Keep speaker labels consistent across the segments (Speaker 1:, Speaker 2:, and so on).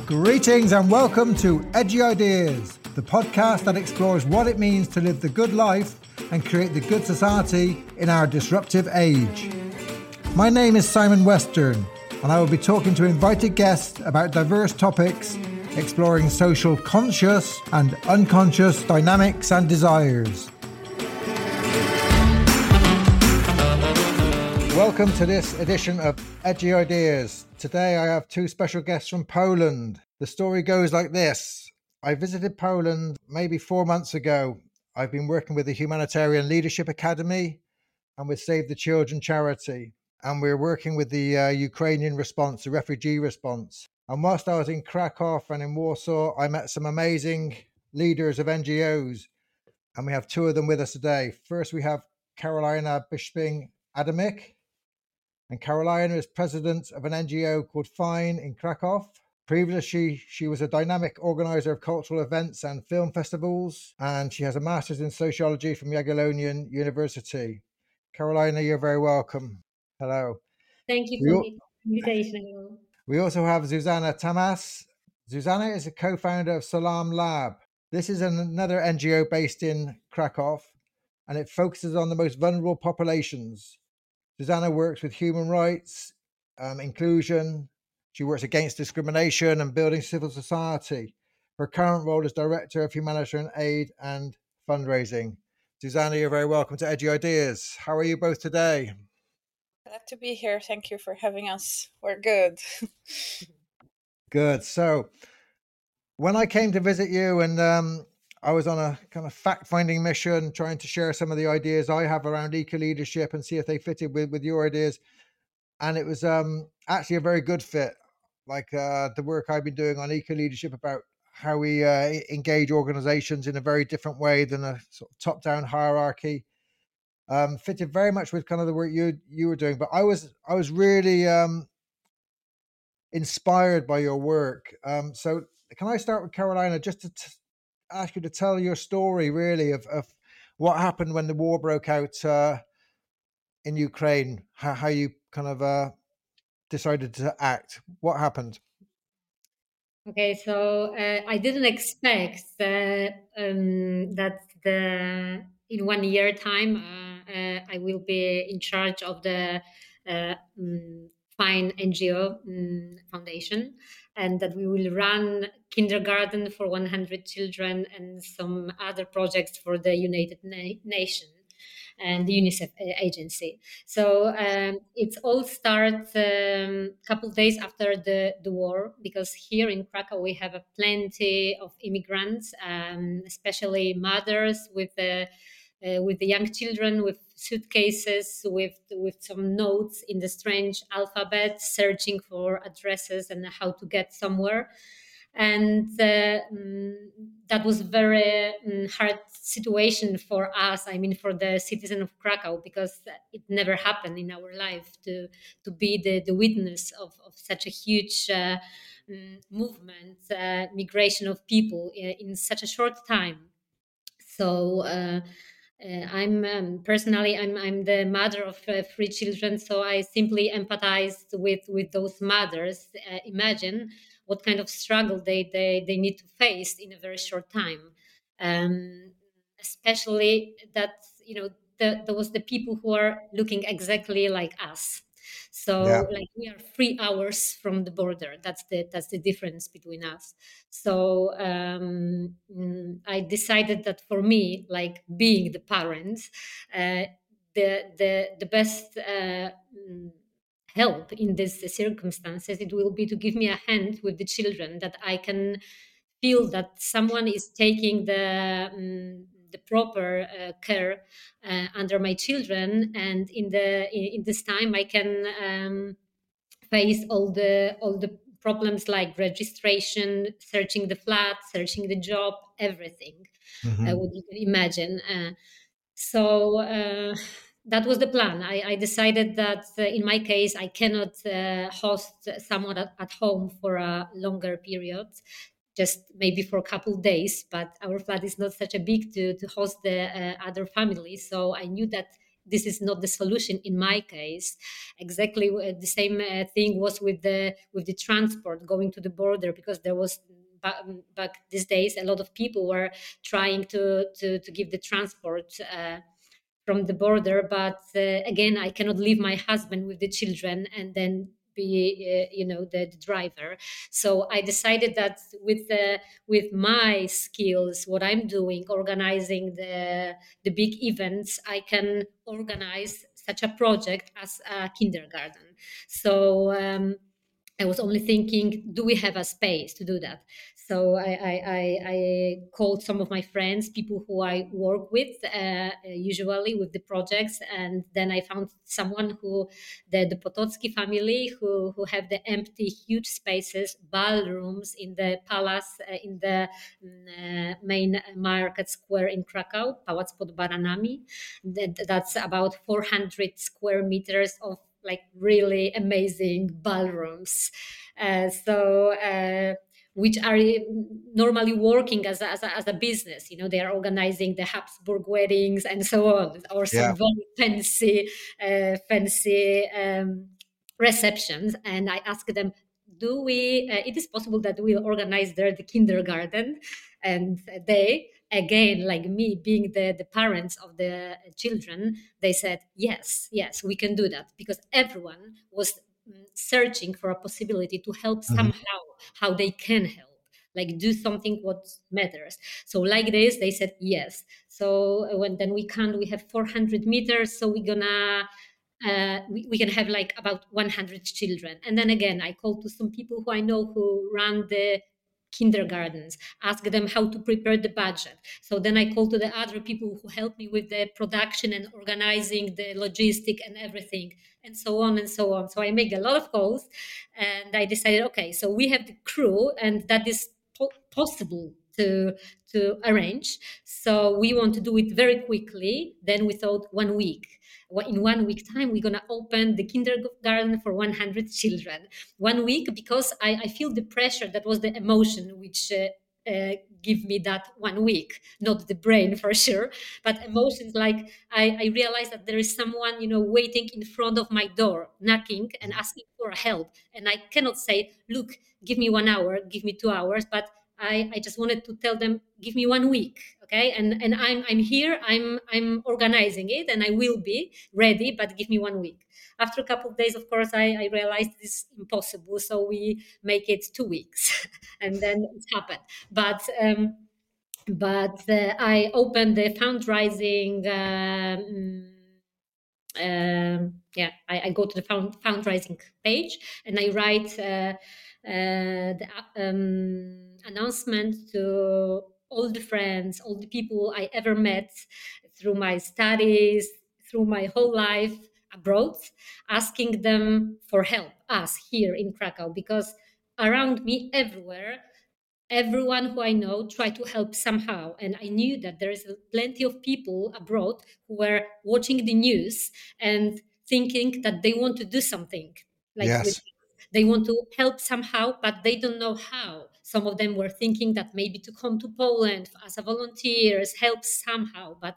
Speaker 1: Greetings and welcome to Edgy Ideas, the podcast that explores what it means to live the good life and create the good society in our disruptive age. My name is Simon Western, and I will be talking to invited guests about diverse topics, exploring social conscious and unconscious dynamics and desires. Welcome to this edition of Edgy Ideas. Today I have two special guests from Poland. The story goes like this. I visited Poland maybe 4 months ago. I've been working with the Humanitarian Leadership Academy and with Save the Children charity. And we're working with the Ukrainian response, the refugee response. And whilst I was in Krakow and in Warsaw, I met some amazing leaders of NGOs. And we have two of them with us today. First, we have Karolina Bisping-Adamik. And Karolina is president of an NGO called FINE in Krakow. Previously, she was a dynamic organizer of cultural events and film festivals, and she has a master's in sociology from Jagiellonian University. Karolina, you're very welcome. Hello.
Speaker 2: Thank you for the invitation.
Speaker 1: We also have Zuzana Tamas. Zuzana is a co-founder of Salam Lab. This is another NGO based in Krakow, and it focuses on the most vulnerable populations. Zuzana works with human rights, inclusion. She works against discrimination and building civil society. Her current role is Director of Humanitarian Aid and Fundraising. Zuzana, you're very welcome to Edgy Ideas. How are you both today?
Speaker 3: Glad to be here. Thank you for having us. We're good.
Speaker 1: Good. So when I came to visit you and I was on a kind of fact-finding mission, trying to share some of the ideas I have around eco-leadership and see if they fitted with your ideas. And it was actually a very good fit, like the work I've been doing on eco-leadership about how we engage organizations in a very different way than a sort of top-down hierarchy. Fitted very much with kind of the work you were doing. But I was really inspired by your work. So can I start with Karolina, just to ask you to tell your story really of what happened when the war broke out in Ukraine, how you kind of decided to act. What happened?
Speaker 2: Okay, so I didn't expect that in 1 year time I will be in charge of the FINE NGO foundation, and that we will run kindergarten for 100 children and some other projects for the United Nations and the UNICEF agency. So it all starts a couple of days after the war, because here in Krakow we have plenty of immigrants, especially mothers with the young children with suitcases with some notes in the strange alphabet, searching for addresses and how to get somewhere. And that was very hard situation for us, I mean for the citizen of Krakow, because it never happened in our life to be the witness of such a huge movement, migration of people in such a short time. So I'm personally I'm the mother of 3 children, so I simply empathized with those mothers. Imagine what kind of struggle they need to face in a very short time, especially that there was the people who are looking exactly like us. So like we are 3 hours from the border. That's the difference between us. So I decided that for me, like being the parent, the best help in these circumstances, it will be to give me a hand with the children, that I can feel that someone is taking the proper care under my children, and in this time I can face all the problems like registration, searching the flat, searching the job, everything. What you can imagine. So that was the plan. I decided that in my case I cannot host someone at home for a longer period, just maybe for a couple of days. But our flat is not such a big to host the other families, so I knew that this is not the solution in my case. Exactly the same thing was with the transport going to the border, because there was back these days a lot of people were trying to give the transport from the border, but again, I cannot leave my husband with the children and then be the driver. So I decided that with my skills, what I'm doing, organizing the big events, I can organize such a project as a kindergarten. So I was only thinking, do we have a space to do that? So I called some of my friends, people who I work with, usually with the projects, and then I found someone the Potocki family, who have the empty, huge spaces, ballrooms in the palace, in the main market square in Krakow, Pałac pod Baranami. That's about 400 square meters of like really amazing ballrooms. Which are normally working as a business. They are organizing the Habsburg weddings and so on, or some very fancy receptions. And I asked them, it is possible that we'll organize there the kindergarten? And they, again, like me, being the parents of the children, they said, yes, we can do that, because everyone was searching for a possibility to help somehow, how they can help, like do something what matters. So like this, they said yes. So we have 400 meters, so we're gonna we can have like about 100 children. And then again, I called to some people who I know who run the kindergartens, ask them how to prepare the budget. So then I called to the other people who help me with the production and organizing the logistic and everything, and so on and so on. So I make a lot of calls, and I decided, okay, so we have the crew, and that is possible to arrange. So we want to do it very quickly. Then we thought 1 week. In 1 week time, we're going to open the kindergarten for 100 children. 1 week, because I feel the pressure. That was the emotion which give me that 1 week, not the brain for sure, but emotions. Like I realized that there is someone waiting in front of my door, knocking and asking for help, and I cannot say, look, give me 1 hour, give me 2 hours, but I just wanted to tell them, give me 1 week, okay? And I'm here, I'm organizing it, and I will be ready, but give me 1 week. After a couple of days, of course, I realized this is impossible, so we make it 2 weeks, and then it happened. But I opened the fundraising. I go to the fundraising page, and I write the announcement to all the friends, all the people I ever met through my studies, through my whole life abroad, asking them for help, us here in Krakow, because around me everywhere, everyone who I know tried to help somehow. And I knew that there is plenty of people abroad who were watching the news and thinking that they want to do something. They want to help somehow, but they don't know how. Some of them were thinking that maybe to come to Poland as a volunteers, help somehow. But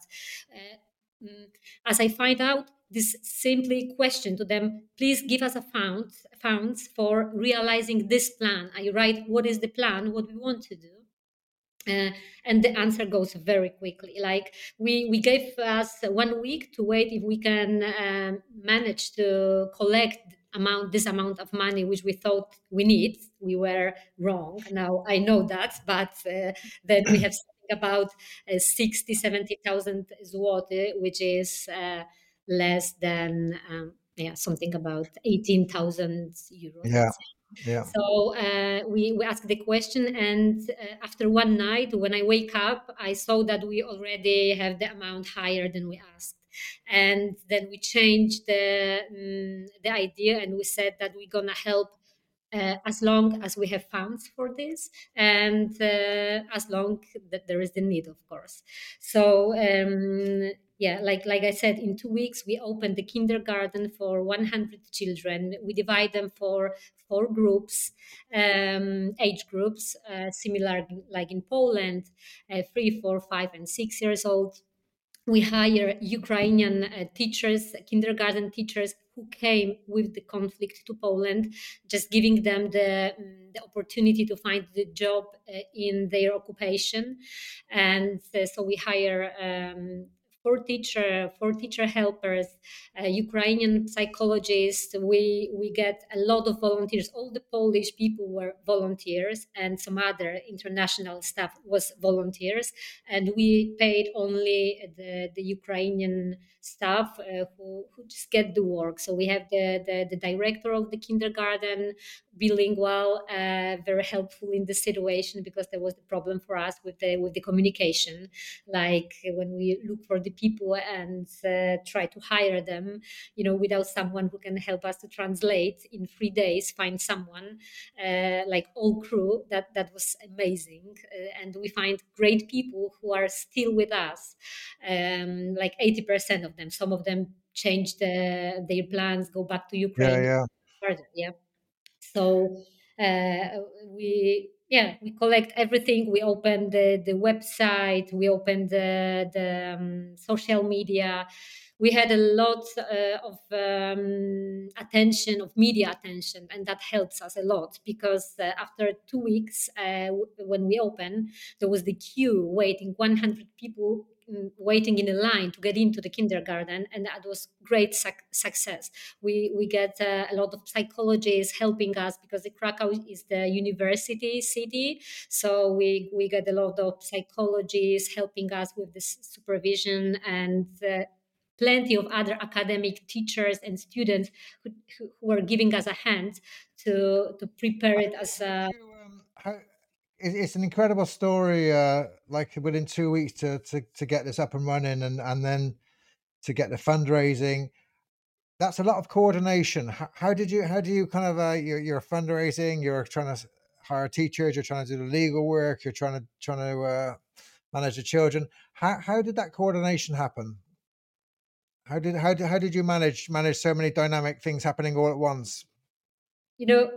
Speaker 2: as I find out, this simply question to them, please give us a funds for realizing this plan. I write, what is the plan, what we want to do. And the answer goes very quickly. Like we gave us 1 week to wait if we can manage to collect this amount of money which we thought we need. We were wrong. Now I know that, but then we have something about 60,000-70,000 zloty, which is less than something about 18,000 euros.
Speaker 1: Yeah.
Speaker 2: So we asked the question, and after one night, when I wake up, I saw that we already have the amount higher than we asked. And then we changed the idea, and we said that we're gonna help as long as we have funds for this, and as long that there is the need, of course. So like I said, in 2 weeks we opened the kindergarten for 100 children. We divide them for 4 groups, age groups, similar like in Poland, 3, 4, 5, and 6 years old. we hire Ukrainian teachers, kindergarten teachers who came with the conflict to Poland, just giving them the opportunity to find the job in their occupation. And so we hire four teacher helpers, Ukrainian psychologists. We get a lot of volunteers. All the Polish people were volunteers, and some other international staff was volunteers. And we paid only the Ukrainian staff who just get the work. So we have the director of the kindergarten, bilingual, very helpful in the situation, because there was the problem for us with the communication. Like when we look for the people and try to hire them, without someone who can help us to translate in 3 days, find someone like all crew. That was amazing, and we find great people who are still with us, like 80% of them. Some of them changed their plans, go back to
Speaker 1: Yeah,
Speaker 2: Ukraine
Speaker 1: yeah.
Speaker 2: further. Yeah. So we collect everything. We open the website. We open the social media. We had a lot of attention, of media attention, and that helps us a lot, because after 2 weeks, when we open, there was the queue waiting, 100 people waiting in a line to get into the kindergarten, and that was great success. We get a lot of psychologists helping us, because the Krakow is the university city. So we get a lot of psychologists helping us with this supervision, and plenty of other academic teachers and students who are giving us a hand to prepare it as
Speaker 1: How
Speaker 2: a.
Speaker 1: did you, it's an incredible story. Like within 2 weeks to get this up and running, and then to get the fundraising. That's a lot of coordination. How do you kind of you're fundraising, you're trying to hire teachers, you're trying to do the legal work, you're trying to manage the children. How did that coordination happen? How did you manage so many dynamic things happening all at once?
Speaker 2: you know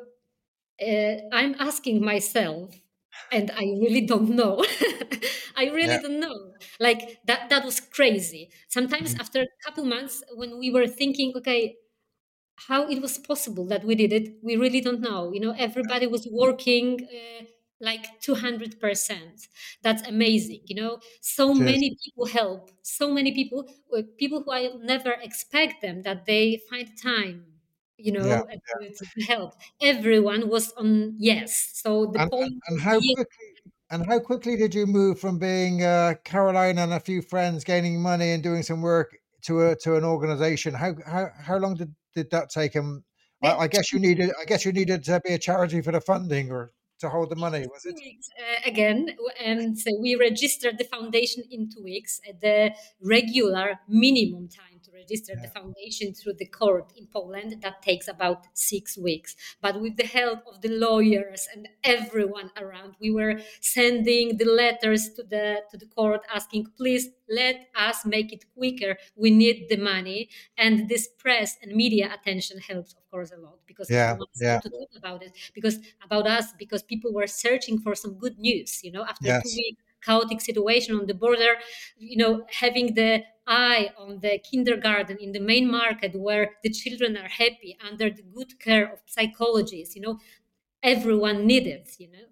Speaker 2: I'm asking myself, and I really don't know. I really
Speaker 1: Yeah.
Speaker 2: don't know. Like that was crazy. Sometimes
Speaker 1: Mhm.
Speaker 2: after a couple months, when we were thinking, okay, how it was possible that we did it, we really don't know. Everybody was working like 200%. That's amazing. So
Speaker 1: Cheers.
Speaker 2: many people help, so many people who I never expect them, that they find time
Speaker 1: Yeah.
Speaker 2: to help. Everyone was on yes, so the
Speaker 1: And,
Speaker 2: point
Speaker 1: and
Speaker 2: was
Speaker 1: how
Speaker 2: yes.
Speaker 1: quickly and how quickly did you move from being Caroline and a few friends gaining money and doing some work to an organization? How long did that take? And I guess you needed to be a charity for the funding or to hold the money, was
Speaker 2: 2
Speaker 1: it?
Speaker 2: weeks again, and so we registered the foundation in 2 weeks. The regular minimum time to register the
Speaker 1: Yeah.
Speaker 2: foundation through the court in Poland, that takes about 6 weeks. But with the help of the lawyers and everyone around, we were sending the letters to the court, asking, please let us make it quicker. We need the money. And this press and media attention helps, of course, a lot, because
Speaker 1: Yeah.
Speaker 2: everyone
Speaker 1: Yeah.
Speaker 2: started to talk about it, because about us, because people were searching for some good news. After two
Speaker 1: Yes.
Speaker 2: weeks chaotic situation on the border, having the eye on the kindergarten in the main market, where the children are happy under the good care of psychologists, everyone needed,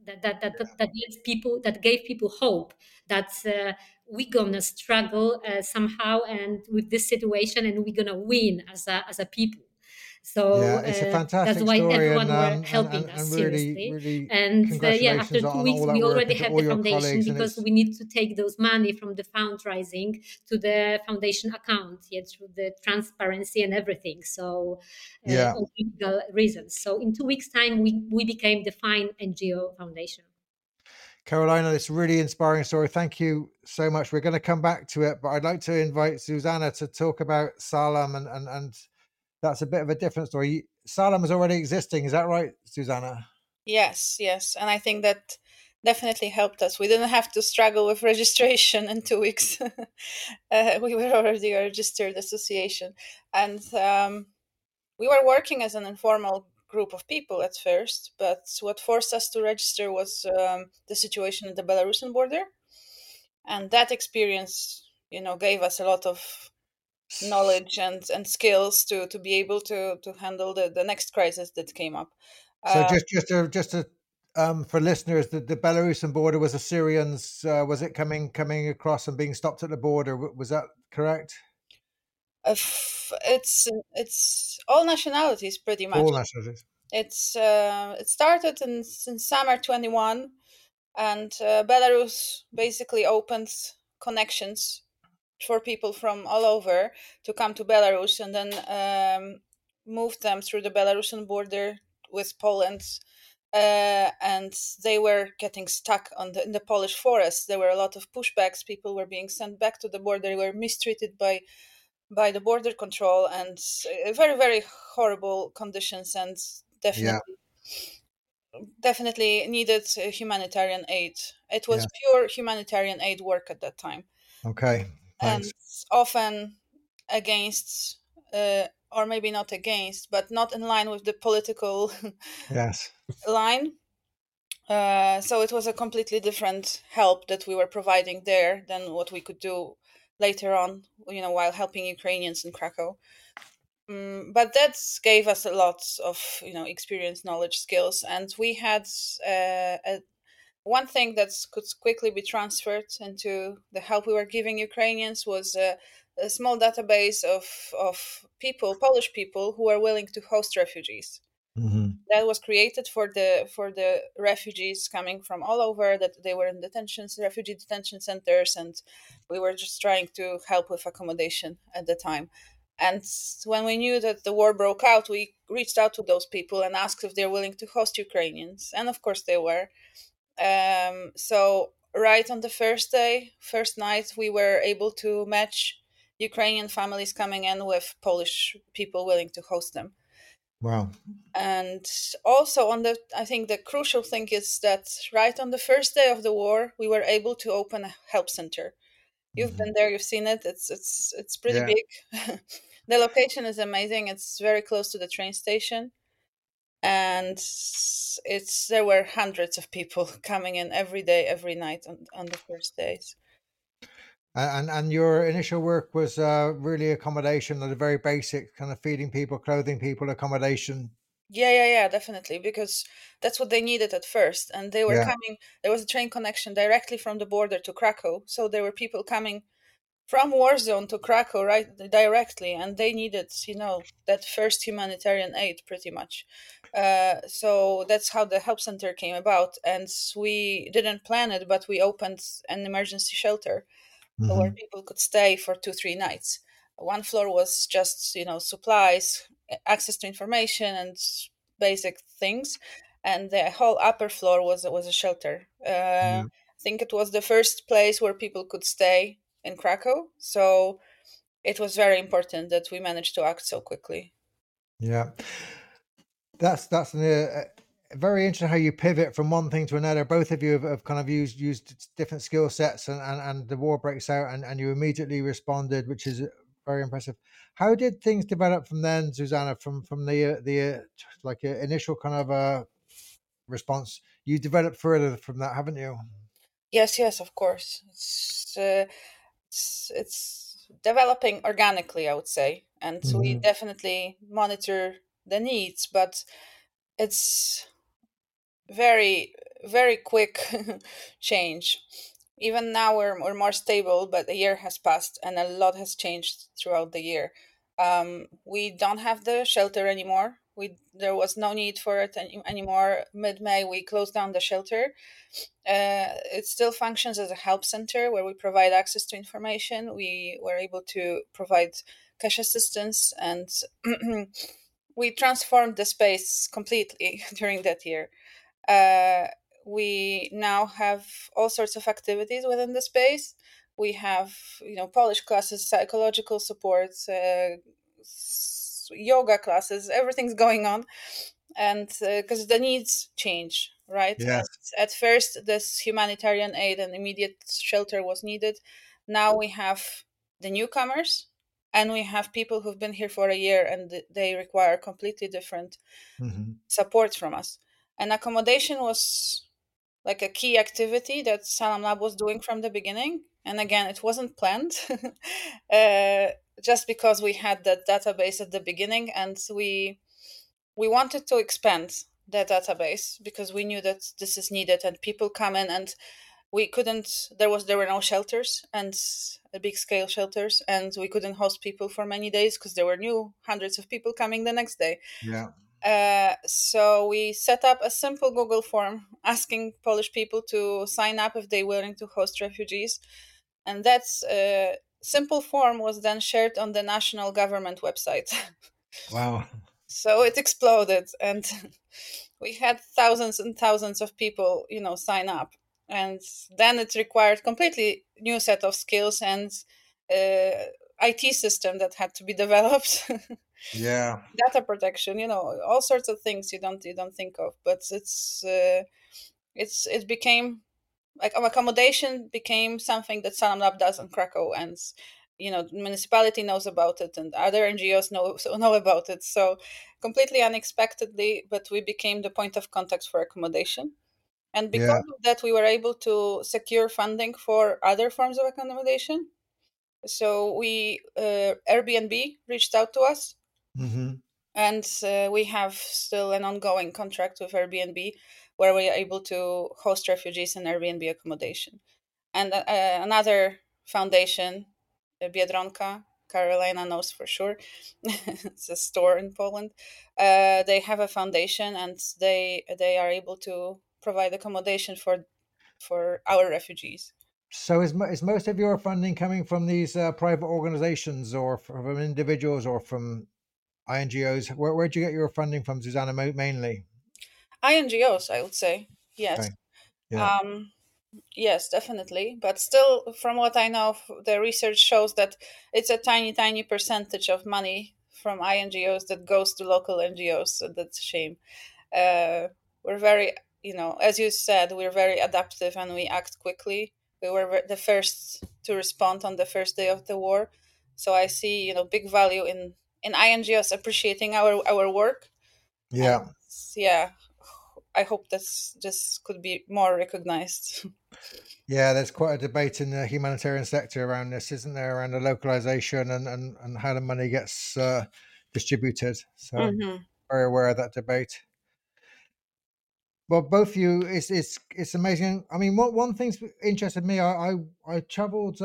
Speaker 2: that gave people hope that we're gonna struggle somehow and with this situation, and we're gonna win as a people. So
Speaker 1: Yeah. It's a
Speaker 2: that's
Speaker 1: fantastic
Speaker 2: why
Speaker 1: story,
Speaker 2: everyone were helping us
Speaker 1: and really
Speaker 2: seriously.
Speaker 1: really
Speaker 2: And yeah, after
Speaker 1: congratulations
Speaker 2: two
Speaker 1: on
Speaker 2: weeks
Speaker 1: all
Speaker 2: we
Speaker 1: that work
Speaker 2: already
Speaker 1: and to
Speaker 2: had
Speaker 1: all
Speaker 2: the
Speaker 1: your
Speaker 2: foundation,
Speaker 1: colleagues. And
Speaker 2: because
Speaker 1: it's
Speaker 2: we need to take those money from the fundraising to the foundation account, through the transparency and everything. So
Speaker 1: yeah.
Speaker 2: all legal reasons. So in 2 weeks time we became the Fine NGO Foundation.
Speaker 1: Carolina, it's a really inspiring story. Thank you so much. We're going to come back to it, but I'd like to invite Susanna to talk about Salem, and that's a bit of a different story. Salem is already existing, is that right, Susanna?
Speaker 3: Yes, and I think that definitely helped us. We didn't have to struggle with registration in 2 weeks. We were already a registered association, and we were working as an informal group of people at first. But what forced us to register was the situation at the Belarusian border, and that experience gave us a lot of knowledge and skills to be able to handle the next crisis that came up.
Speaker 1: So just to for listeners, the Belarusian border was Assyrians. Was it coming across and being stopped at the border? Was that correct?
Speaker 3: It's all nationalities pretty much.
Speaker 1: All nationalities.
Speaker 3: It started in summer 21, and Belarus basically opened connections for people from all over to come to Belarus, and then moved them through the Belarusian border with Poland. And they were getting stuck in the Polish forest. There were a lot of pushbacks. People were being sent back to the border. They were mistreated by the border control, and very, very horrible conditions, and
Speaker 1: Yeah,
Speaker 3: definitely needed humanitarian aid. It was
Speaker 1: yeah.
Speaker 3: pure humanitarian aid work at that time,
Speaker 1: Okay,
Speaker 3: and
Speaker 1: thanks.
Speaker 3: often against, or maybe not against, but not in line with the political
Speaker 1: Yes.
Speaker 3: line. So it was a completely different help that we were providing there than what we could do later on, while helping Ukrainians in Krakow. But that gave us a lot of experience, knowledge, skills, and we had one thing that could quickly be transferred into the help we were giving Ukrainians was a small database of people, Polish people, who were willing to host refugees.
Speaker 1: Hmm.
Speaker 3: That was created for the refugees coming from all over, that they were in refugee detention centers, and we were just trying to help with accommodation at the time. And when we knew that the war broke out, we reached out to those people and asked if they're willing to host Ukrainians, and of course they were. So right on the first night, we were able to match Ukrainian families coming in with Polish people willing to host them.
Speaker 1: Wow.
Speaker 3: And also I think the crucial thing is that right on the first day of the war, we were able to open a help center. You've
Speaker 1: Hmm.
Speaker 3: been there, you've seen it. It's pretty
Speaker 1: Yeah.
Speaker 3: big. The location is amazing. It's very close to the train station, and there were hundreds of people coming in every day, every night on the first days.
Speaker 1: And your initial work was really accommodation, at a very basic kind of feeding people, clothing people, accommodation.
Speaker 3: Yeah, definitely, because that's what they needed at first. And they were
Speaker 1: Yeah.
Speaker 3: coming, there was a train connection directly from the border to Krakow. So there were people coming from war zone to Krakow right directly, and they needed, that first humanitarian aid pretty much. So that's how the help center came about. And we didn't plan it, but we opened an emergency shelter where
Speaker 1: Hmm.
Speaker 3: people could stay for 2-3 nights. One floor was just supplies, access to information, and basic things, and the whole upper floor was a shelter.
Speaker 1: Yeah.
Speaker 3: I think it was the first place where people could stay in Krakow, so it was very important that we managed to act so quickly.
Speaker 1: Yeah. That's very interesting how you pivot from one thing to another. Both of you have kind of used different skill sets, and the war breaks out, and you immediately responded, which is very impressive. How did things develop from then, Susanna? From the like initial kind of response, you developed further from that, haven't you?
Speaker 3: Yes, of course. It's developing organically, I would say, and we
Speaker 1: Hmm.
Speaker 3: definitely monitor the needs, but it's very, very quick change. Even now we're more stable, but a year has passed and a lot has changed throughout the year. We don't have the shelter anymore. There was no need for it anymore. Mid-May, we closed down the shelter. It still functions as a help center where we provide access to information. We were able to provide cash assistance, and we transformed the space completely during that year. Uh, we now have all sorts of activities within the space. We have, Polish classes, psychological support, yoga classes. Everything's going on, and because the needs change, right?
Speaker 1: Yes.
Speaker 3: At first, this humanitarian aid and immediate shelter was needed. Now we have the newcomers, and we have people who've been here for a year, and they require completely different
Speaker 1: Hmm.
Speaker 3: support from us. And accommodation was like a key activity that Salam Lab was doing from the beginning. And again, it wasn't planned, just because we had that database at the beginning, and we wanted to expand the database because we knew that this is needed, and people come in, and we couldn't. There were no shelters and big scale shelters, and we couldn't host people for many days because there were new hundreds of people coming the next day.
Speaker 1: Yeah.
Speaker 3: So we set up a simple Google form asking Polish people to sign up if they're willing to host refugees, and that simple form was then shared on the national government website.
Speaker 1: Wow.
Speaker 3: So it exploded, and we had thousands and thousands of people, sign up, and then it required completely new set of skills and IT system that had to be developed.
Speaker 1: Yeah.
Speaker 3: Data protection, all sorts of things you don't think of, but it became like accommodation became something that Salam Lab does in Krakow, and the municipality knows about it, and other NGOs know about it. So completely unexpectedly, but we became the point of contact for accommodation, and
Speaker 1: Yeah.
Speaker 3: because of that, we were able to secure funding for other forms of accommodation. So Airbnb reached out to us,
Speaker 1: Hmm.
Speaker 3: and we have still an ongoing contract with Airbnb where we are able to host refugees in Airbnb accommodation. And another foundation, Biedronka, Carolina knows for sure. It's a store in Poland. They have a foundation, and they are able to provide accommodation for our refugees.
Speaker 1: So is most of your funding coming from these private organizations or from individuals or from INGOs? Where do you get your funding from, Susanna, mainly?
Speaker 3: INGOs, I would say. Yes.
Speaker 1: Okay. Yeah.
Speaker 3: Um, Yes, definitely. But still, from what I know, the research shows that it's a tiny, tiny percentage of money from INGOs that goes to local NGOs. So that's a shame. We're very, as you said, we're very adaptive and we act quickly. We were the first to respond on the first day of the war. So I see, big value in INGOs appreciating our work. And
Speaker 1: Yeah.
Speaker 3: yeah, I hope this could be more recognized.
Speaker 1: Yeah, there's quite a debate in the humanitarian sector around this, isn't there? Around the localization and how the money gets distributed. So
Speaker 3: Hmm.
Speaker 1: very aware of that debate. Well, both of you, it's amazing. I mean, what one thing's interested me. I travelled.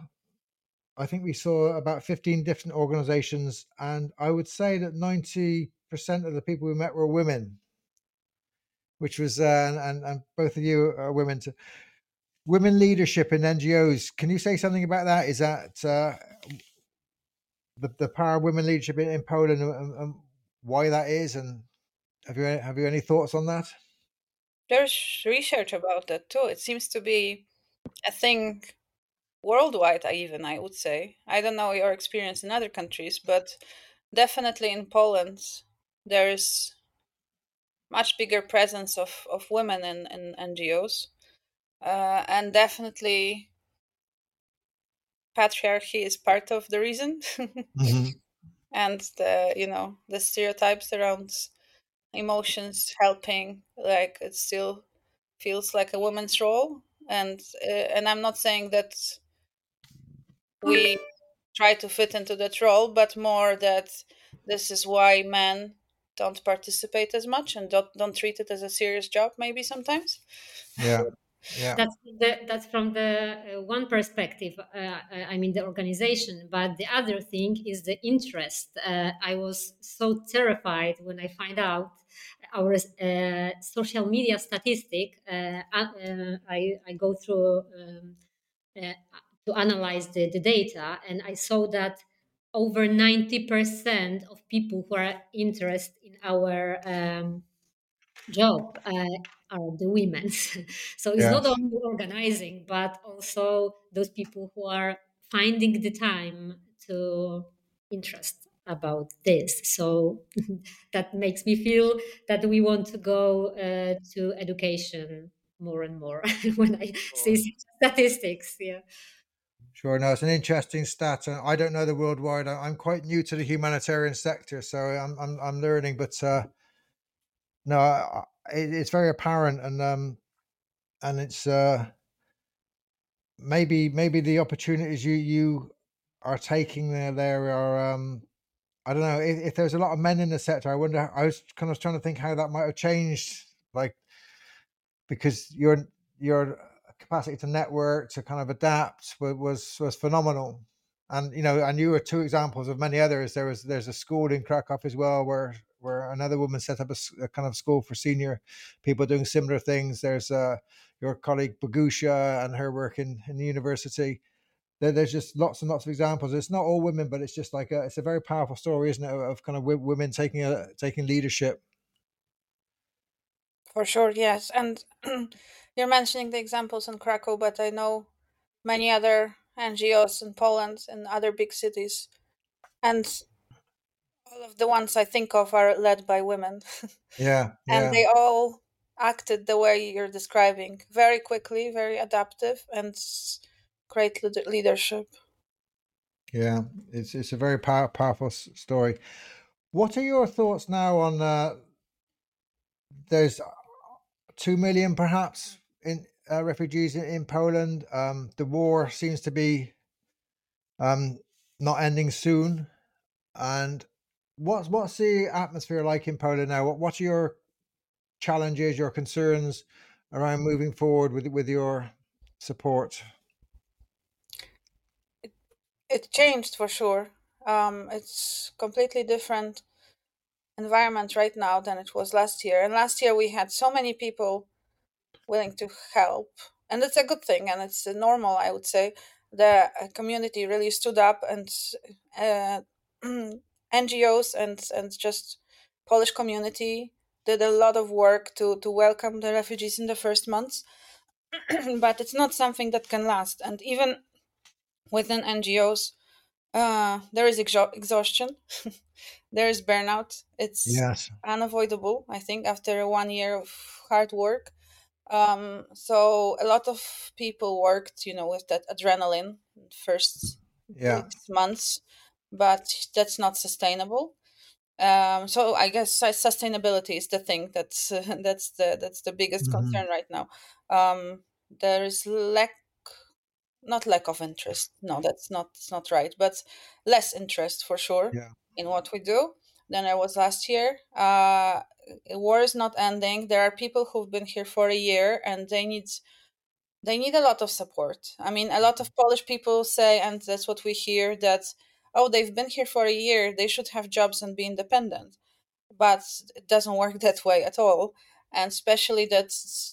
Speaker 1: I think we saw about 15 different organisations, and I would say that 90% of the people we met were women, which was and both of you are women. Women leadership in NGOs. Can you say something about that? Is that the power of women leadership in Poland and why that is? And have you any thoughts on that?
Speaker 3: There's research about that too. It seems to be a thing worldwide, I would say. I don't know your experience in other countries, but definitely in Poland, there's much bigger presence of women in NGOs. And definitely patriarchy is part of the reason.
Speaker 1: Hmm.
Speaker 3: And the stereotypes around emotions helping, like it still feels like a woman's role. And I'm not saying that we try to fit into that role, but more that this is why men don't participate as much and don't treat it as a serious job maybe sometimes.
Speaker 1: Yeah, yeah,
Speaker 2: That's from the one perspective. I mean the organization, but the other thing is the interest. I was so terrified when I find out our social media statistic. I go through uh, to analyze the data, and I saw that over 90% of people who are interested in our job are the women. So it's not
Speaker 1: yes,
Speaker 2: only organizing, but also those people who are finding the time to interest about this. So that makes me feel that we want to go to education more and more when I see
Speaker 1: sure.
Speaker 2: such statistics. Yeah.
Speaker 1: Sure. No, it's an interesting stat. I don't know the worldwide. I'm quite new to the humanitarian sector, so I'm learning. But no, it's very apparent, and it's maybe the opportunities you are taking there are I don't know if there's a lot of men in the sector. I wonder. I was kind of trying to think how that might have changed, like because your capacity to network to kind of adapt was phenomenal. And and you were two examples of many others. There's a school in Krakow as well where another woman set up a kind of school for senior people doing similar things. There's your colleague Bogusha and her work in the university. There's just lots and lots of examples. It's not all women, but it's just like it's a very powerful story, isn't it, of kind of women taking leadership.
Speaker 3: For sure, yes. And you're mentioning the examples in Krakow, but I know many other NGOs in Poland and other big cities. And all of the ones I think of are led by women.
Speaker 1: Yeah,
Speaker 3: And
Speaker 1: yeah,
Speaker 3: they all acted the way you're describing, very quickly, very adaptive, and great leadership.
Speaker 1: yeah. It's a very powerful story. What are your thoughts now on there's 2 million perhaps in refugees in Poland. The war seems to be um, not ending soon. And what's the atmosphere like in Poland now? What are your challenges, your concerns around moving forward with your support?
Speaker 3: It changed for sure. It's completely different environment right now than it was last year. And last year we had so many people willing to help, and it's a good thing, and it's normal, I would say. The community really stood up, and uh, NGOs and just Polish community did a lot of work to welcome the refugees in the first months. But it's not something that can last, and even within NGOs, there is exhaustion. There is burnout. It's
Speaker 1: Yes.
Speaker 3: unavoidable, I think, after 1 year of hard work. So a lot of people worked, with that adrenaline first
Speaker 1: Yeah.
Speaker 3: weeks, months, but that's not sustainable. So I guess sustainability is the thing that's that's the biggest
Speaker 1: Hmm.
Speaker 3: concern right now. There is not lack of interest. No, that's not right, but less interest for sure
Speaker 1: Yeah.
Speaker 3: in what we do than there was last year. War is not ending. There are people who've been here for a year, and they need a lot of support. I mean, a lot of Polish people say, and that's what we hear, that oh, they've been here for a year, they should have jobs and be independent. But it doesn't work that way at all, and especially that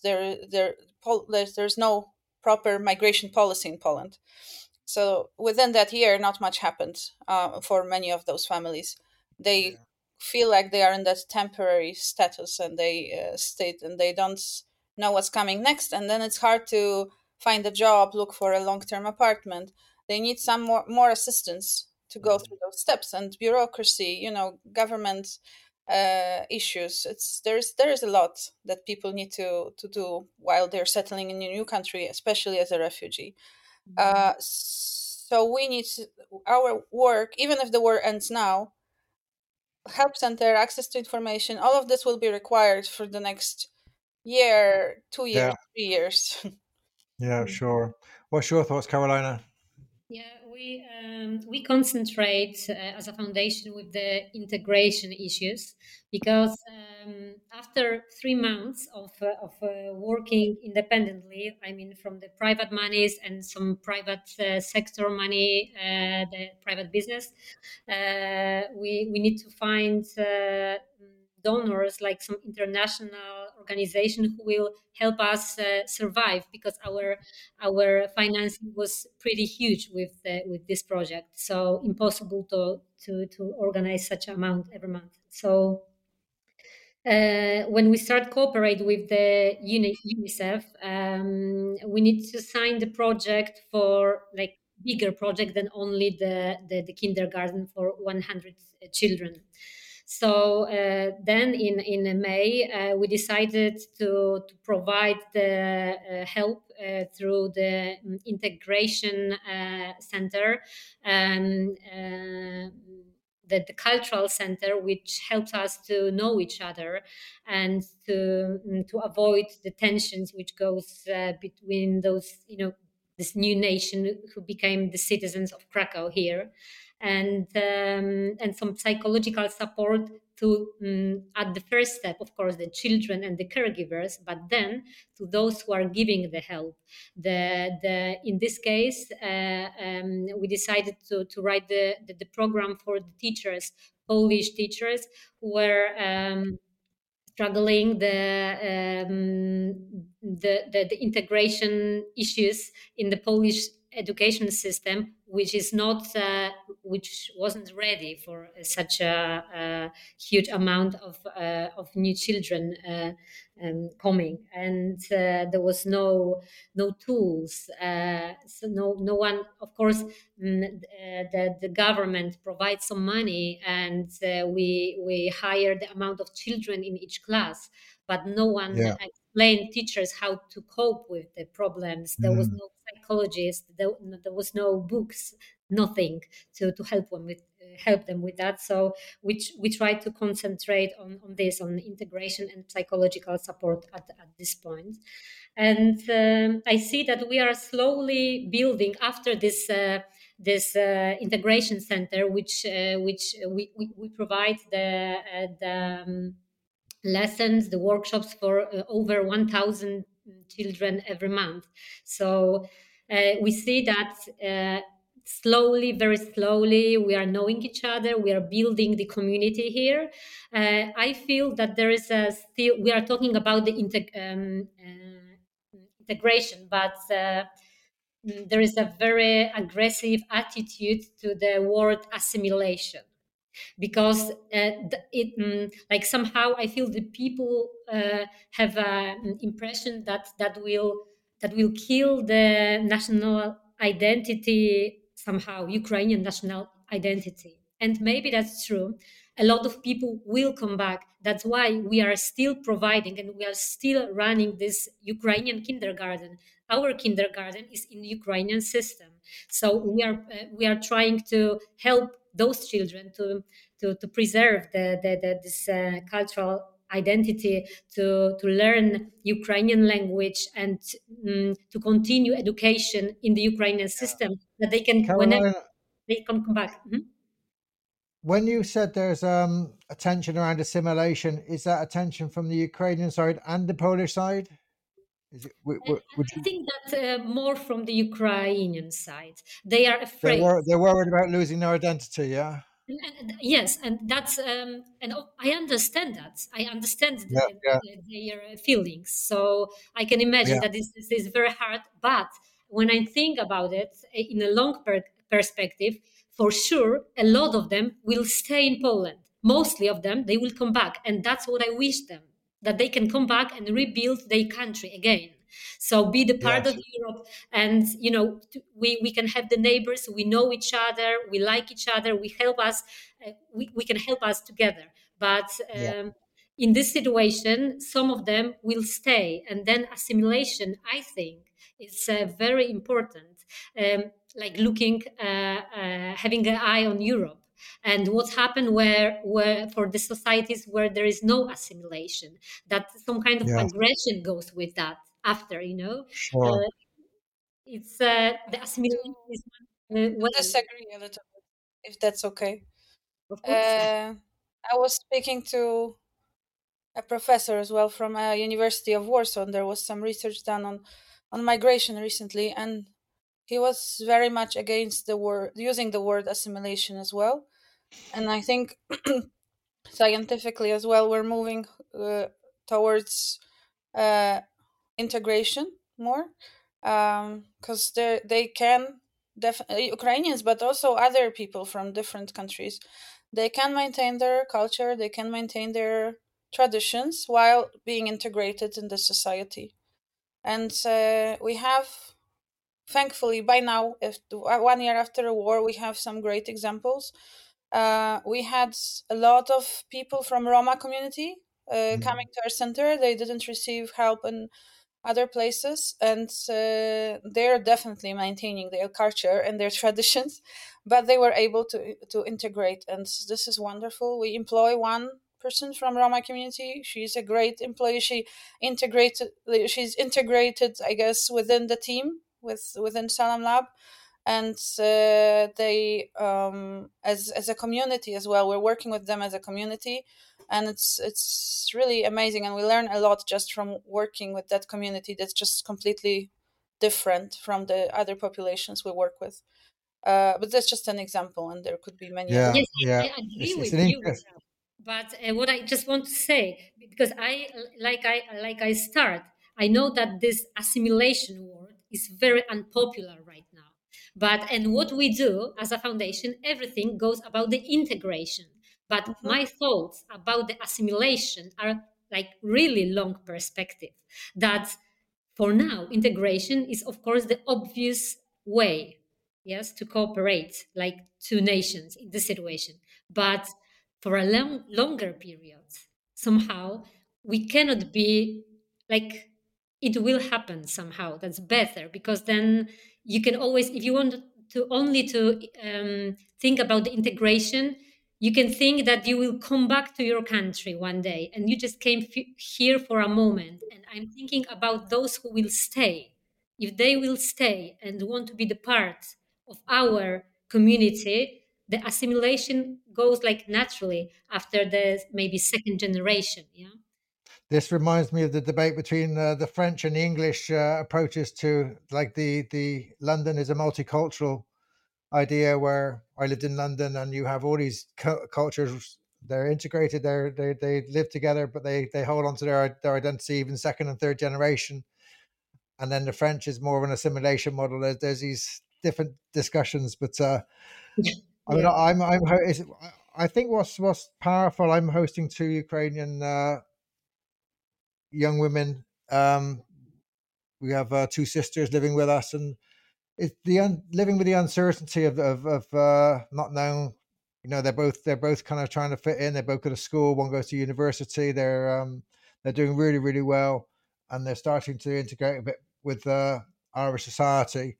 Speaker 3: there's no proper migration policy in Poland. So within that year, not much happened for many of those families. They
Speaker 1: Yeah.
Speaker 3: feel like they are in that temporary status, and they state, and they don't know what's coming next. And then it's hard to find a job, look for a long-term apartment. They need some more assistance to go
Speaker 1: Mhm.
Speaker 3: through those steps, and bureaucracy, government issues. There is a lot that people need to do while they're settling in a new country, especially as a refugee. So we need our work, even if the war ends now, help center, access to information, all of this will be required for the next year, 2 years,
Speaker 1: Yeah.
Speaker 3: 3 years.
Speaker 1: Yeah. Sure. What's your thoughts, Carolina?
Speaker 2: Yeah, we concentrate as a foundation with the integration issues because after 3 months of working independently, I mean, from the private monies and some private sector money, the private business, we need to find donors like some international organization who will help us survive because our financing was pretty huge with this project, so impossible to organize such amount every month. So when we start cooperate with the UNICEF, we need to sign the project for like bigger project than only the kindergarten for 100 children. So then in May, we decided to provide the help through the integration center. Um, uh, the cultural center, which helps us to know each other and to avoid the tensions which goes between those this new nation who became the citizens of Krakow here, and some psychological support to at the first step, of course, the children and the caregivers, but then to those who are giving the help. The in this case, we decided to write the program for the teachers, Polish teachers who were struggling the integration issues in the Polish education system, which is not which wasn't ready for such a huge amount of new children coming, and there was no tools, so no one, of course. The government provides some money, and we hire the amount of children in each class, but no one
Speaker 1: Yeah.
Speaker 2: explained teachers how to cope with the problems. There was
Speaker 1: Mm.
Speaker 2: no psychologist, there was no books, nothing to help them with that. So we try to concentrate on this, on integration and psychological support at this point. And I see that we are slowly building after this integration center, which we provide the lessons, the workshops for over 1,000 children every month. So we see that slowly, very slowly, we are knowing each other. We are building the community here. I feel that there is still, we are talking about the integration, but there is a very aggressive attitude to the word assimilation, because like somehow I feel the people have an impression that will kill the national identity, somehow Ukrainian national identity. And maybe that's true. A lot of people will come back. That's why we are still providing and we are still running this Ukrainian kindergarten. Our kindergarten is in the Ukrainian system, so we are trying to help those children to preserve this cultural identity, to learn Ukrainian language, and to continue education in the Ukrainian system, that they can, whenever
Speaker 1: Caroline,
Speaker 2: they can come back.
Speaker 1: when you said there's a tension around assimilation, is that a tension from the Ukrainian side and the Polish side? Is it? Would
Speaker 2: I
Speaker 1: you?
Speaker 2: think that more from the Ukrainian side. They are
Speaker 1: They're
Speaker 2: afraid.
Speaker 1: they're worried about losing their identity. Yeah.
Speaker 2: Yes, and that's I understand that. I understand
Speaker 1: Yeah. Yeah.
Speaker 2: their feelings. So I can imagine
Speaker 1: Yeah.
Speaker 2: that this is very hard. But when I think about it in a long perspective, for sure, a lot of them will stay in Poland. Mostly of them, they will come back, and that's what I wish them, that they can come back and rebuild their country again. So be the part of
Speaker 1: Yes.
Speaker 2: Europe, and we can have the neighbors, we know each other, we like each other, we help us, we can help us together. But
Speaker 1: Yeah.
Speaker 2: in this situation, some of them will stay, and then assimilation, I think, is very important. Like looking, having an eye on Europe and what happened where for the societies where there is no assimilation, that some kind of
Speaker 1: Yes.
Speaker 2: aggression goes with that after,
Speaker 1: Sure.
Speaker 2: uh, it's
Speaker 3: I
Speaker 2: the
Speaker 3: have
Speaker 2: assimilation is
Speaker 3: to
Speaker 2: well,
Speaker 3: disagree a little bit, if that's okay.
Speaker 2: of course.
Speaker 3: I was speaking to a professor as well from a University of Warsaw, and there was some research done on migration recently, and he was very much against the word using the word assimilation as well. And I think scientifically as well, we're moving towards uh, integration more, because they can Ukrainians, but also other people from different countries, they can maintain their culture, they can maintain their traditions while being integrated in the society. And we have, thankfully, by now, if 1 year after the war, we have some great examples. We had a lot of people from Roma community coming to our center. They didn't receive help in other places, and they're definitely maintaining their culture and their traditions, but they were able to integrate, and this is wonderful. We employ one person from Roma community. She's a great employee. She's integrated, I guess, within the team within Salam Lab, and they as a community as well. We're working with them as a community, and it's really amazing, and we learn a lot just from working with that community. That's just completely different from the other populations we work with. But that's just an example, and there could be many other.
Speaker 1: Yeah,
Speaker 2: Yes,
Speaker 1: yeah.
Speaker 2: I agree
Speaker 1: It's
Speaker 2: with
Speaker 1: an
Speaker 2: you with
Speaker 1: interest.
Speaker 2: that. But what I just want to say, because I start, I know that this assimilation word is very unpopular right now. But and what we do as a foundation, everything goes about the integration. But
Speaker 3: Mhm.
Speaker 2: my thoughts about the assimilation are like really long perspective. That for now, integration is of course the obvious way, yes, to cooperate like two nations in this situation. But for a longer period, somehow we cannot be like it will happen somehow. That's better because then you can always, if you want to only to think about the integration, you can think that you will come back to your country one day and you just came here for a moment. And I'm thinking about those who will stay. If they will stay and want to be the part of our community, the assimilation goes like naturally after the maybe second generation. Yeah.
Speaker 1: This reminds me of the debate between the French and the English approaches to, like, the London is a multicultural idea, where I lived in London and you have all these cultures. They're integrated. They live together, but they hold on to their identity even second and third generation. And then the French is more of an assimilation model. There's these different discussions, but I mean,
Speaker 2: Yeah.
Speaker 1: I think what's powerful. I'm hosting two Ukrainian young women. We have two sisters living with us, and it's living with the uncertainty of not knowing. You know, they're both kind of trying to fit in. They both go to school. One goes to university. They're doing really really well, and they're starting to integrate a bit with Irish society.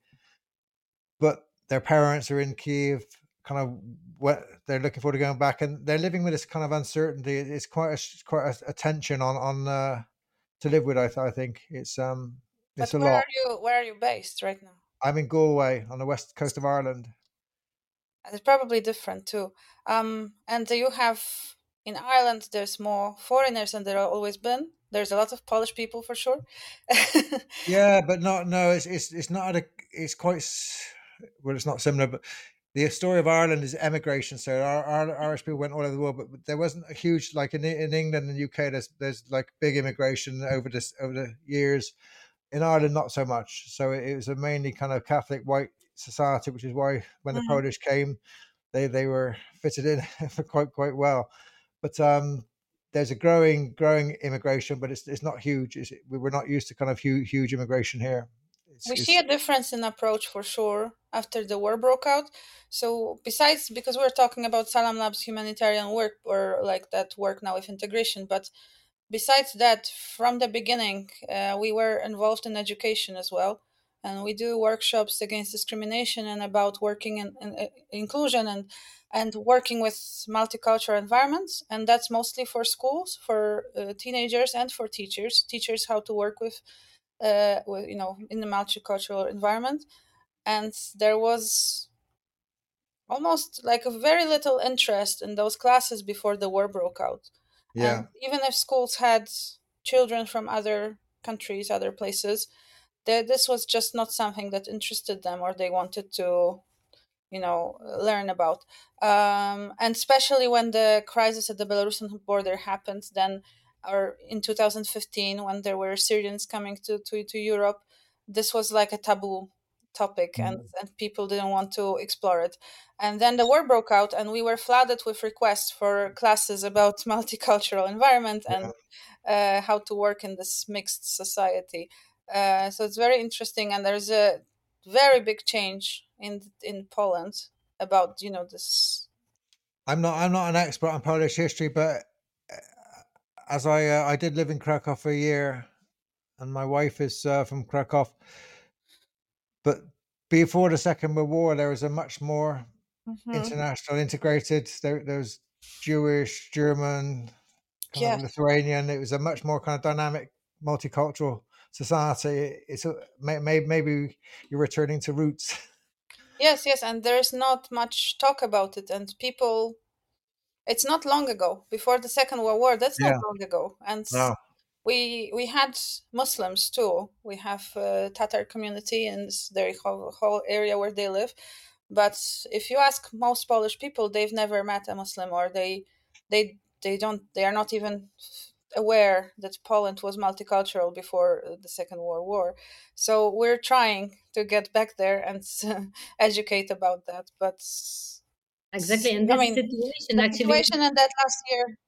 Speaker 1: But their parents are in Kiev. Kind of what they're looking forward to going back, and they're living with this kind of uncertainty. It's quite a tension on to live with. I think it's
Speaker 3: But
Speaker 1: a lot.
Speaker 3: where are you based right now?
Speaker 1: I'm in Galway on the west coast of Ireland.
Speaker 3: It's probably different too. And you have in Ireland, there's more foreigners than there have always been. There's a lot of Polish people for sure.
Speaker 1: Yeah, but not no. It's not it's quite well. It's not similar, but the story of Ireland is emigration. So our Irish people went all over the world, but there wasn't a huge, like in England and UK. There's like big immigration over the years. In Ireland, not so much. So it was a mainly kind of Catholic white society, which is why when the
Speaker 3: Mhm.
Speaker 1: Polish came, they were fitted in for quite well. But there's a growing immigration, but it's not huge. We were not used to kind of huge immigration here.
Speaker 3: We see
Speaker 1: It's
Speaker 3: a difference in approach for sure after the war broke out. So besides, because we're talking about Salam Lab's humanitarian work or like that work now with integration, but besides that, from the beginning, we were involved in education as well. And we do workshops against discrimination and about working in inclusion and working with multicultural environments. And that's mostly for schools, for teenagers, and for teachers how to work with in the multicultural environment. And there was almost like a very little interest in those classes before the war broke out.
Speaker 1: yeah.
Speaker 3: And even if schools had children from other countries, other places, this was just not something that interested them or they wanted to learn about. And especially when the crisis at the Belarusian border happened, then or in 2015 when there were Syrians coming to Europe, this was like a taboo topic,
Speaker 1: Mm.
Speaker 3: and people didn't want to explore it. And then the war broke out and we were flooded with requests for classes about multicultural environment and
Speaker 1: Yeah.
Speaker 3: how to work in this mixed society. So it's very interesting, and there's a very big change in Poland about this.
Speaker 1: I'm not an expert on Polish history, but as I did live in Krakow for a year, and my wife is from Krakow. But before the Second World War, there was a much more
Speaker 3: Hmm.
Speaker 1: international integrated. There was Jewish, German, kind of
Speaker 3: Yeah,
Speaker 1: Lithuanian. It was a much more kind of dynamic, multicultural society. It's maybe you're returning to roots.
Speaker 3: Yes, and there's not much talk about it, and people. It's not long ago, before the Second World War. That's not
Speaker 1: Yeah.
Speaker 3: long ago, and
Speaker 1: No.
Speaker 3: we had Muslims too. We have a Tatar community in their whole area where they live. But if you ask most Polish people, they've never met a Muslim, or they are not even aware that Poland was multicultural before the Second World War. So we're trying to get back there and educate about that. But
Speaker 2: Exactly, and
Speaker 3: I
Speaker 2: this
Speaker 3: mean,
Speaker 2: situation
Speaker 3: the
Speaker 2: actually.
Speaker 3: situation in that last year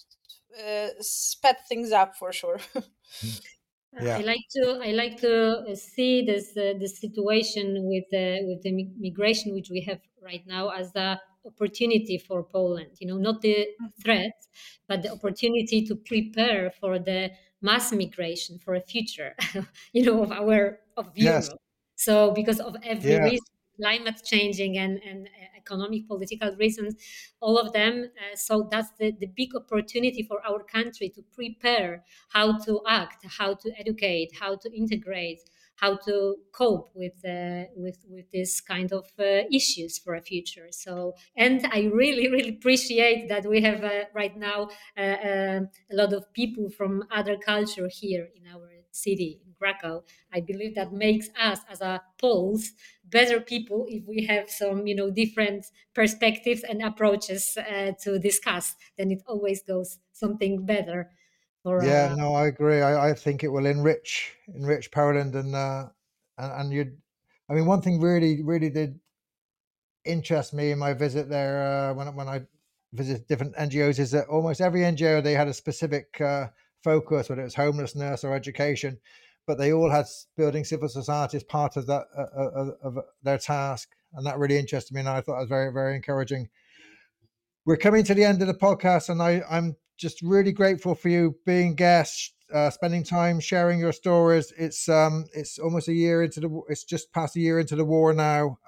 Speaker 3: sped things up for sure.
Speaker 1: Yeah.
Speaker 2: I like to see this situation with the migration which we have right now as a opportunity for Poland. You know, not the threat, but the opportunity to prepare for the mass migration for a future. You know, of
Speaker 1: Yes.
Speaker 2: Europe. So because of every
Speaker 1: Yeah.
Speaker 2: reason, climate changing and economic political reasons, all of them. So that's the big opportunity for our country to prepare how to act, how to educate, how to integrate, how to cope with this kind of issues for a future. So, and I really appreciate that we have right now a lot of people from other culture here in our city in Krakow. I believe that makes us as a Poles better people if we have some different perspectives and approaches to discuss. Then it always goes something better for
Speaker 1: Yeah, no, I agree. I think it will enrich Poland, and you. I mean, one thing really did interest me in my visit there when I visited different NGOs is that almost every NGO, they had a specific focus, whether it was homelessness or education, but they all had building civil society as part of that of their task, and that really interested me, and I thought it was very encouraging. We're coming to the end of the podcast, and I'm just really grateful for you being guests, spending time sharing your stories. It's almost a year into it's just past a year into the war now.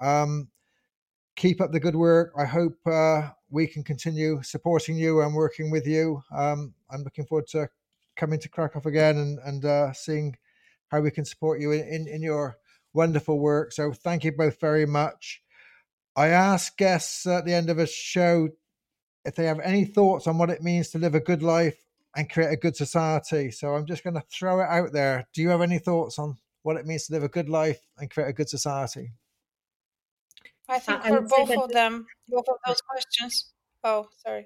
Speaker 1: Keep up the good work. I hope we can continue supporting you and working with you. I'm looking forward to coming to Krakow again and seeing how we can support you in your wonderful work. So thank you both very much. I ask guests at the end of a show if they have any thoughts on what it means to live a good life and create a good society. So I'm just going to throw it out there. Do you have any thoughts on what it means to live a good life and create a good society?
Speaker 3: I think for both of those questions. Oh, sorry.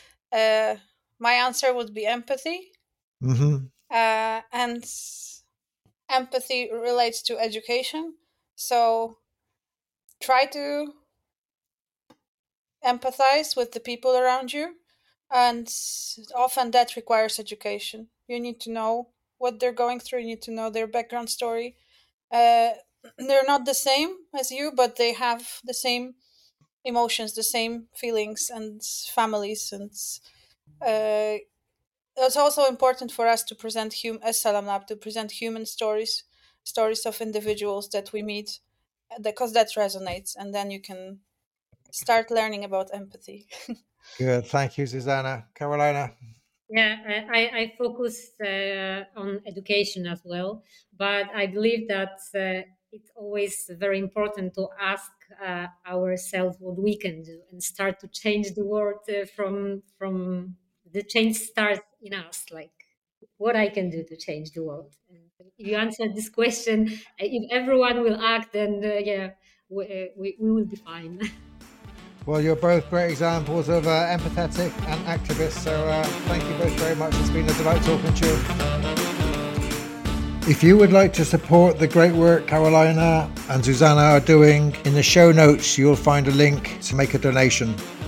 Speaker 3: My answer would be empathy.
Speaker 1: Mm-hmm.
Speaker 3: And empathy relates to education. So try to empathize with the people around you. And often that requires education. You need to know what they're going through, you need to know their background story. They're not the same as you, but they have the same emotions, the same feelings and families. And it's also important for us to present as Salam Lab, to present human stories of individuals that we meet, because that resonates, and then you can start learning about empathy.
Speaker 1: Good. Thank you, Zuzana. Carolina?
Speaker 2: Yeah, I focus on education as well, but I believe that it's always very important to ask ourselves what we can do and start to change the world from the change starts in us, like what I can do to change the world. And if you answer this question, if everyone will act, then we will be fine.
Speaker 1: Well, you're both great examples of empathetic and activists. So thank you both very much. It's been a delight talking to you. If you would like to support the great work Carolina and Zuzana are doing, in the show notes, you'll find a link to make a donation.